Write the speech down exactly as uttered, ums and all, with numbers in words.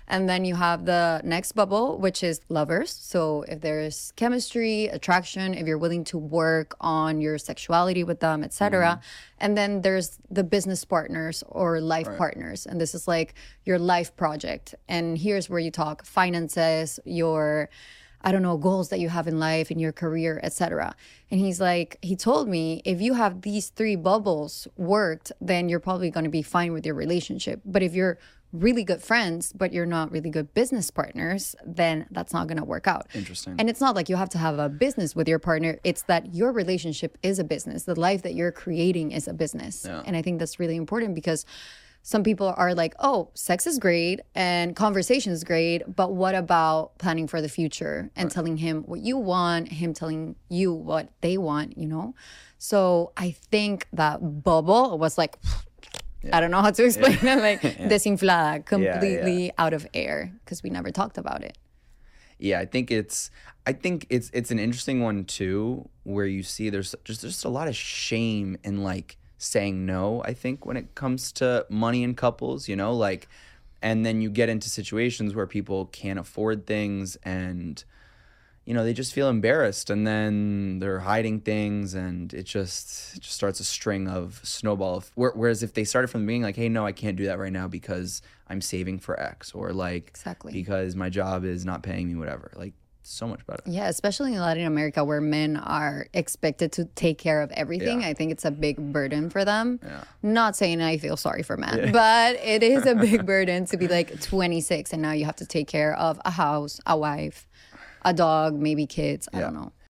And then you have the next bubble, which is lovers. So if there's chemistry, attraction, if you're willing to work on your sexuality with them, et cetera. Mm-hmm. And then there's the business partners or life right. partners. And this is like your life project. And here's where you talk finances, your, I don't know, goals that you have in life, in your career, et cetera. And he's like, he told me, if you have these three bubbles worked, then you're probably going to be fine with your relationship. But if you're really good friends, but you're not really good business partners, then that's not going to work out. Interesting. And it's not like you have to have a business with your partner. It's that your relationship is a business. The life that you're creating is a business. Yeah. And I think that's really important because some people are like, oh, sex is great and conversation is great, but what about planning for the future and right. telling him what you want, him telling you what they want, you know? So I think that bubble was like... Yeah. I don't know how to explain yeah. it, like yeah. desinflada, completely yeah, yeah. out of air because we never talked about it. Yeah, I think it's, I think it's it's an interesting one too, where you see there's just just a lot of shame in like saying no. I think when it comes to money in couples, you know, like, and then you get into situations where people can't afford things and, you know, they just feel embarrassed and then they're hiding things and it just it just starts a string of snowball. Whereas if they started from the beginning, like, hey, no, I can't do that right now because I'm saving for X or like exactly. because my job is not paying me whatever. Like so much better. Yeah, especially in Latin America where men are expected to take care of everything. Yeah. I think it's a big burden for them. Yeah. Not saying I feel sorry for men, yeah. but it is a big burden to be like twenty-six and now you have to take care of a house, a wife, a dog, maybe kids. I yeah. don't know.